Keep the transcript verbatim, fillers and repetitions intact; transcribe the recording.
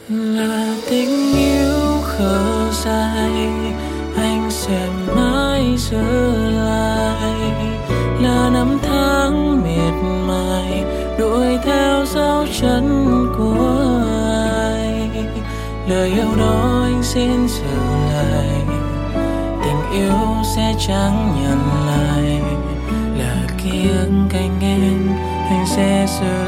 Là tình yêu khờ dại, anh sẽ mãi giữ lại. Là năm tháng miệt mài đuổi theo dấu chân của ai. Lời yêu đó anh xin giữ lại, tình yêu sẽ chẳng nhận lại. Là ký ức cạnh em, anh sẽ giữ